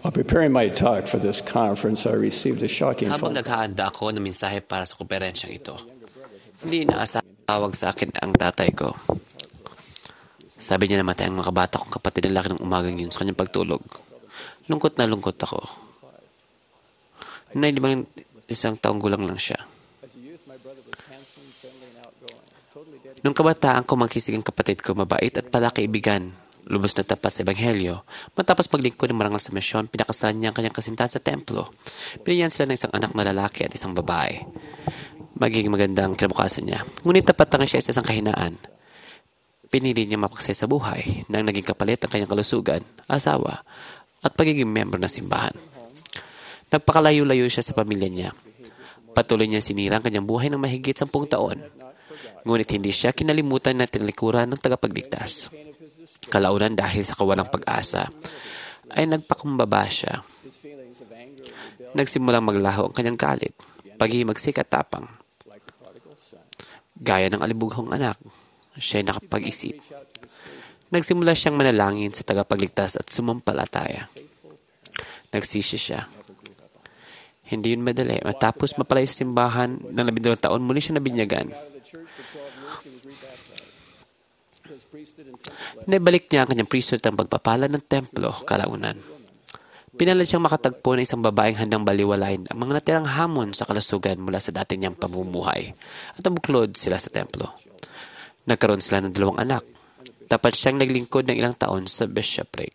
While preparing my talk for this conference, I received a shocking Habang phone call. naghahanda ako ng mensahe para sa konferensyang ito, hindi inaasawag sa akin ang tatay ko. Sabi niya namatay ang mga kabata kong kapatid na laki ng umagang yun sa kanyang pagtulog. Lungkot na lungkot ako. Na isang taong gulang lang siya. Nung kabataan ko, magkisig ang kapatid ko, mabait at palakaibigan. Lubos na tapat sa Ebanghelyo. Matapos maglingkod ng marangal sa misyon, pinakasalan niya ang kanyang kasintahan sa templo. Binigyan sila ng isang anak na lalaki at isang babae. Magiging magandang kinabukasan niya. Ngunit tapat lang siya sa isang kahinaan. Pinili niya mapaksay sa buhay nang naging kapalit ang kanyang kalusugan, asawa, at pagiging miyembro ng simbahan. Nagpakalayo-layo siya sa pamilya niya. Patuloy niya sinira ang kanyang buhay ng mahigit 10 taon. Ngunit hindi siya kinalimutan na tinalikuran ng tagapagligtas. Kalaunan dahil sa kawalang pag-asa, ay nagpakumbaba siya. Nagsimulang maglaho ang kanyang galit, paghihimagsik at tapang. Gaya ng alibughang anak, siya ay nakapag-isip. Nagsimula siyang manalangin sa tagapagligtas at sumampalataya. Nagsisi siya. Hindi yun madali. Matapos mapalay sa simbahan ng 12 taon, muli siya nabinyagan. Naibalik niya ang kanyang priesthood ang pagpapala ng templo kalaunan. Pinalad siyang makatagpo ng isang babaeng handang baliwalain ang mga natirang hamon sa kalusugan mula sa dati niyang pamumuhay at nabuklod sila sa templo. Nagkaroon sila ng 2 anak. Dapat siyang naglingkod ng ilang taon sa bishopric.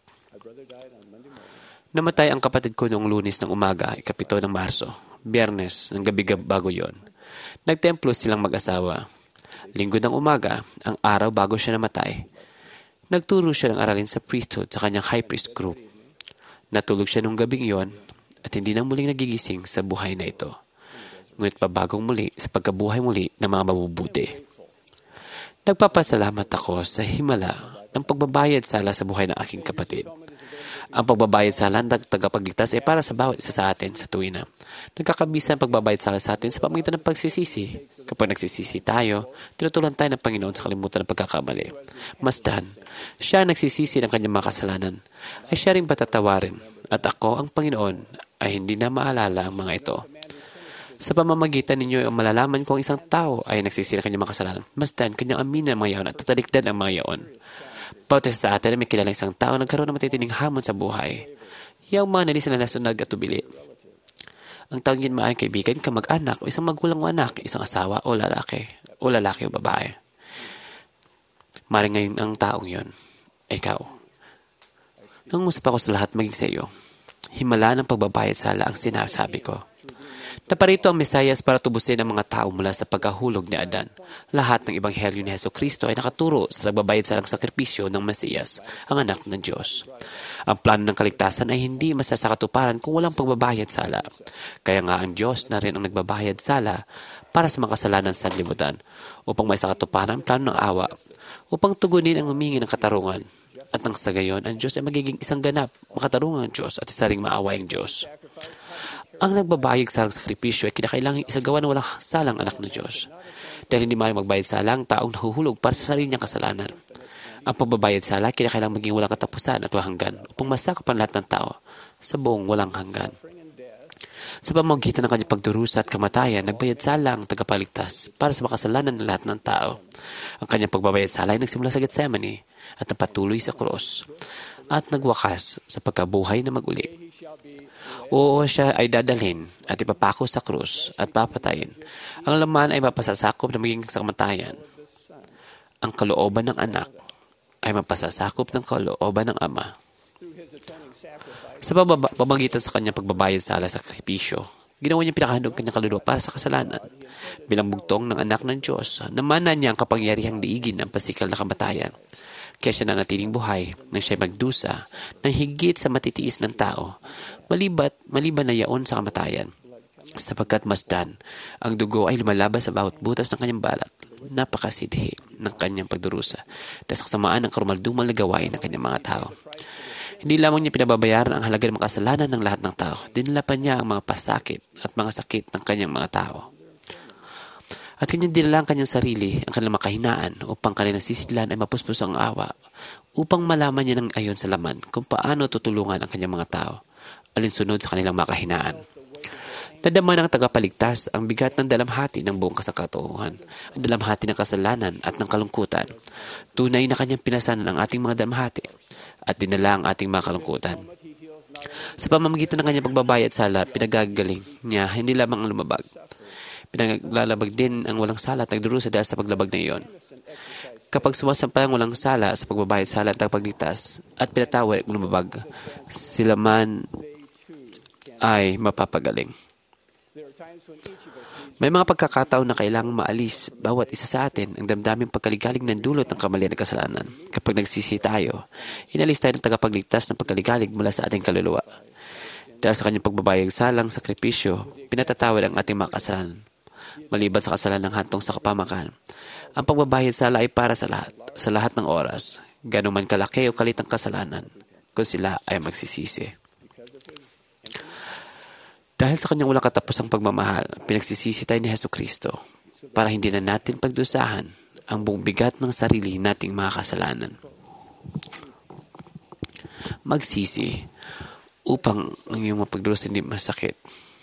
Namatay ang kapatid ko noong Lunes ng umaga, 7 ng Marso, Biyernes ng gabi bago yon. Nagtemplo silang mag-asawa. Linggo ng umaga, ang araw bago siya namatay. Nagturo siya ng aralin sa priesthood sa kanyang high priest group. Natulog siya nung gabing yon at hindi na muling nagigising sa buhay na ito. Ngunit pabagong muli sa pagkabuhay muli ng mga mabubuti. Nagpapasalamat ako sa himala ng pagbabayad sala sa buhay ng aking kapatid. Ang pagbabayad sala ng tagapagligtas ay para sa bawat isa sa atin sa tuwina. Nagkakabisa ang pagbabayad sala sa atin sa pamamagitan ng pagsisisi. Kapag nagsisisi tayo, tinutulan tayo ng Panginoon sa kalimutan ng pagkakamali. Masdan, siya nagsisisi ng kanyang mga kasalanan, ay siya ring patatawarin, at ako, ang Panginoon, ay hindi na maalala ang mga ito. Sa pamamagitan ninyo, ang malalaman ko ang isang tao ay nagsisi ng kanyang mga kasalanan. Masdan, kanyang aminin ang mga yaon at tatalikdan ang mga yaon. Bawat isa sa atin ay may kilalang isang tao nagkaroon ng matitinding hamon sa buhay. Yung mga nalisan na nasunag at tubili. Ang taong yun maaaring kaibigan, kamag-anak, o isang magulang o anak, isang asawa o lalaki o babae. Maring ngayon ang taong yun, ikaw. Nangungusap ako sa lahat maging sa iyo. Himala ng pagbabayad sala ang sinasabi ko. Naparito ang Mesiyas para tubusin ang mga tao mula sa pagkahulog ni Adan. Lahat ng Ebanghelyo ni Jesucristo ay nakaturo sa nagbabayad salang sakripisyo ng Mesiyas, ang anak ng Diyos. Ang plano ng kaligtasan ay hindi masasakatuparan kung walang pagbabayad sala. Kaya nga ang Diyos na rin ang nagbabayad sala para sa mga kasalanan sa sanlibutan, upang may sakatuparan ang plano ng awa, upang tugunin ang humingi ng katarungan. At nang sa gayon, ang Diyos ay magiging isang ganap, makatarungang Diyos at isa ring maawayang Diyos. Ang nagbabayad salang sakripisyo ay kinakailangang isagawa ng walang salang anak ng Diyos. Dahil hindi maaaring magbayad sala ang taong nahuhulog para sa sarili niyang kasalanan. Ang pagbabayad sala kinakailangang maging walang katapusan at walang hanggan upang masakop ang lahat ng tao sa buong walang hanggan. Sa pamamagitan ng kanyang pagdurusa at kamatayan, nagbayad sala ang tagapagligtas para sa makasalanan ng lahat ng tao. Ang kanyang pagbabayad sala ay nagsimula sa Getsemani at napatuloy sa krus at nagwakas sa pagkabuhay na maguli. Oo, siya ay dadalhin at ipapako sa krus at papatayin. Ang laman ay mapasasakop na maging sa kamatayan. Ang kalooban ng anak ay mapasasakop ng kalooban ng ama. Sa pamamagitan sa kanyang pagbabayad sa sakripisyo, ginawa niya pinakahandog kanyang kaluluwa para sa kasalanan. Bilang bugtong ng anak ng Diyos, namana niya ang kapangyarihang diigin ng pasikal na kamatayan. Kaya siya nanatiling buhay nang siya magdusa ng higit sa matitiis ng tao, maliban na yaon sa kamatayan. Sapagkat masdan, ang dugo ay lumalabas sa bawat butas ng kanyang balat. Napakasidhi ng kanyang pagdurusa dahil sa kasamaan ng karumaldumal na gawain ng kanyang mga tao. Hindi lamang niya pinababayaran ang halaga ng mga kasalanan ng lahat ng tao, dinalapan niya ang mga pasakit at mga sakit ng kanyang mga tao. At kanyang dinala ang kanyang sarili, ang kanilang makahinaan, upang kanilang sisidlan ay mapuspos ang awa, upang malaman niya ng ayon sa laman kung paano tutulungan ang kanyang mga tao. alinsunod sa kanilang makahinaan. Nadama ng tagapaligtas ang bigat ng dalamhati ng buong kasangkatuhan, ang dalamhati ng kasalanan at ng kalungkutan. Tunay na kanyang pinasanan ang ating mga dalamhati at dinala ang ating mga kalungkutan. Sa pamamagitan ng kanyang pagbabayad sala, pinagagaling niya hindi lamang ang lumabag. Pinaglalabag din ang walang sala at nagdurusa dahil sa paglabag na iyon. Kapag sumasampay ang walang sala sa pagbabayad sala at pagligtas at pinatawad at lumabag, sila man ay mapapagaling. May mga pagkakataon na kailangang maalis bawat isa sa atin ang damdaming pagkaligalig ng dulot ng kamalian at kasalanan. Kapag nagsisi tayo, inalis tayo ng tagapagligtas ng pagkaligalig mula sa ating kaluluwa. Dahil sa kanyang pagbabayag salang sakripisyo, pinatatawad ang ating mga kasalanan. Maliban sa kasalanan ng hantong sa kapamakan, ang pagbabayad sala ay para sa lahat ng oras, gano'n man kalaki o kalit ang kasalanan, kung sila ay magsisisi. Dahil sa kanyang walang katapusang pagmamahal, pinagsisisi tayo ni Jesucristo para hindi na natin pagdusahan ang buong bigat ng sarili nating mga kasalanan. Magsisi upang ang iyong mapagdurusa hindi masakit.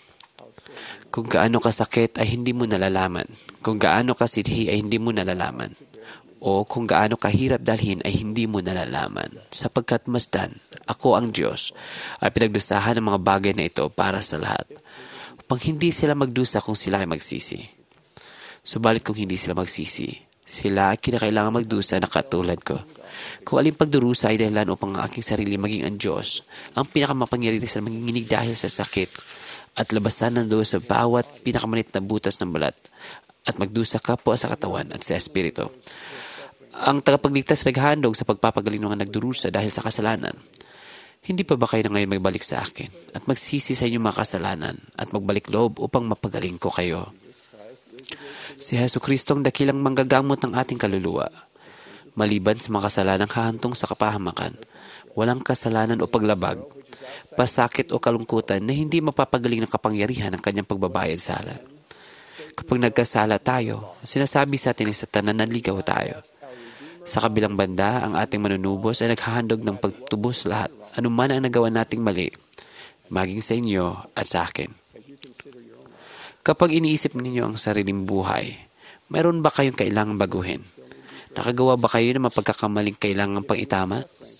Kung gaano kasakit ay hindi mo nalalaman. Kung gaano kasidhi ay hindi mo nalalaman. O kung gaano kahirap dalhin ay hindi mo nalalaman. Sapagkat masdan, ako ang Diyos, ay pinagdusahan ng mga bagay na ito para sa lahat. Upang hindi sila magdusa kung sila ay magsisi. Subalit kung hindi sila magsisi, sila ay kinakailangan magdusa na katulad ko. Kung aling pagdurusa ay dahilan upang ang aking sarili maging ang Diyos, ang pinakamapangyarihan sa manginginig dahil sa sakit, at labasan ng dusa sa bawat pinakamanit na butas ng balat, at magdusa kapwa sa katawan at sa espiritu. Ang tagapagligtas naghandog sa pagpapagaling ng mga nagdurusa dahil sa kasalanan. Hindi pa ba kayo na ngayon magbalik sa akin at magsisi sa inyong mga kasalanan at magbalik loob upang mapagaling ko kayo? Si Jesucristo ang dakilang manggagamot ng ating kaluluwa. Maliban sa mga kasalanang hahantong sa kapahamakan, walang kasalanan o paglabag, pasakit o kalungkutan na hindi mapapagaling ng kapangyarihan ng kanyang pagbabayad sala. Kapag nagkasala tayo, sinasabi sa atin sa tanan na ligaw tayo. Sa kabilang banda, ang ating manunubos ay naghahandog ng pagtubos lahat, anuman ang nagawa nating mali, maging sa inyo at sa akin. Kapag iniisip ninyo ang sariling buhay, mayroon ba kayong kailangang baguhin? Nakagawa ba kayo ng mapagkakamaling kailangang pang itama?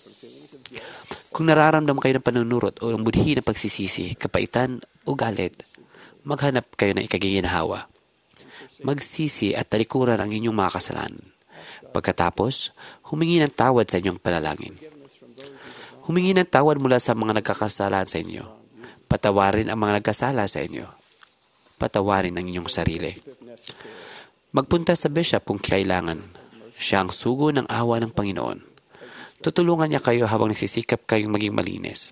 Kung nararamdaman kayo ng panunurot o ng budhi ng pagsisisi, kapaitan o galit, maghanap kayo ng ikagiginhawa. Magsisi at talikuran ang inyong mga kasalanan. Pagkatapos, humingi ng tawad sa inyong panalangin. Humingi ng tawad mula sa mga nagkakasalanan sa inyo. Patawarin ang mga nagkasala sa inyo. Patawarin ang inyong sarili. Magpunta sa bishop kung kailangan. Siya ang sugo ng awa ng Panginoon. Tutulungan niya kayo habang nagsisikap kayong maging malinis.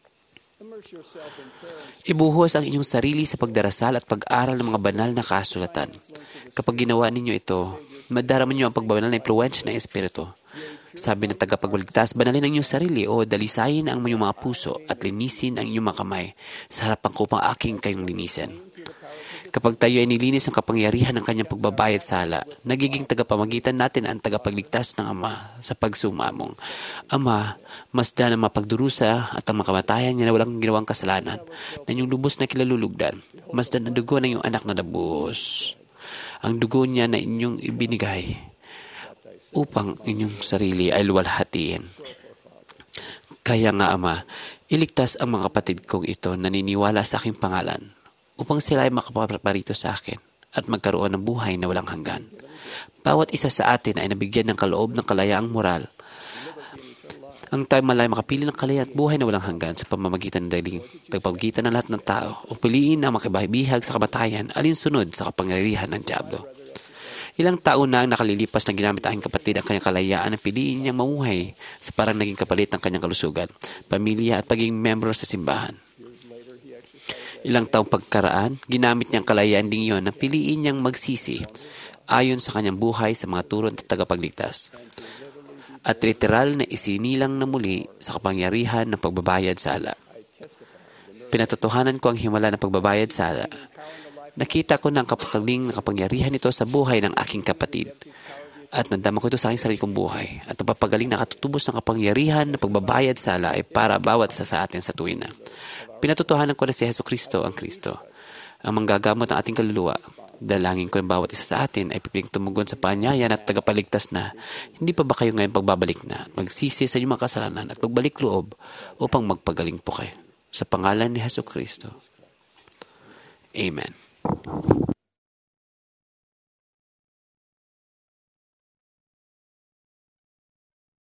Ibuhos ang inyong sarili sa pagdarasal at pag-aral ng mga banal na kasulatan. Kapag ginawa ninyo ito, madarama niyo ang pagbabanal na impluwensya ng Espiritu. Sabi ng tagapagbaligtas, banalin ang inyong sarili o dalisayin ang inyong mga puso at linisin ang inyong mga kamay sa harapan ko upang aking kayong linisin. Kapag tayo ay nilinis ng kapangyarihan ng kanyang pagbabayad sala, nagiging tagapamagitan natin ang tagapagligtas ng Ama sa pagsumamong. Ama, masdan ang mapagdurusa at ang makamatayan niya na walang ginawang kasalanan, na inyong lubos na kilalulugdan. Masdan ang dugo ng iyong anak na nabuhos. Ang dugo niya na inyong ibinigay upang inyong sarili ay luwalhatiin. Kaya nga, Ama, iligtas ang mga kapatid kong ito na naniniwala sa aking pangalan upang sila ay makapaparito sa akin at magkaroon ng buhay na walang hanggan. Bawat isa sa atin ay nabigyan ng kaloob ng kalayaang moral. Ang tayo malay makapili ng kalayaan at buhay na walang hanggan sa pamamagitan ng dahiling pagpagitan ng lahat ng tao o piliin ang makibahibihag sa kamatayan alinsunod sa kapangyarihan ng Diablo. Ilang taon na ang nakalilipas na ginamit aking kapatid ang kanyang kalayaan na piliin niyang mamuhay sa parang naging kapalit ng kanyang kalusugan, pamilya at pagiging membro sa simbahan. Ilang taong pagkaraan, ginamit niyang kalayaan din iyon na piliin niyang magsisi ayon sa kanyang buhay sa mga turo at tagapagligtas. At literal na isinilang na muli sa kapangyarihan ng pagbabayad sala. Pinatotohanan ko ang himala ng pagbabayad sala. Nakita ko ng kapakaling na kapangyarihan ito sa buhay ng aking kapatid. At nandama ko ito sa aking sarili kong buhay. At ang papagaling na katutubos ng kapangyarihan ng pagbabayad sala ay para bawat isa sa atin sa tuwina. Pinatutuhanan ko na si Hesus Kristo ang Kristo, ang manggagamot ng ating kaluluwa. Dalangin ko ang bawat isa sa atin ay pipiling tumugon sa paanyayan at tagapaligtas na, hindi pa ba kayo ngayon pagbabalik na, magsisi sa inyong mga kasalanan at pagbalik loob upang magpagaling po kayo. Sa pangalan ni Hesus Kristo. Amen.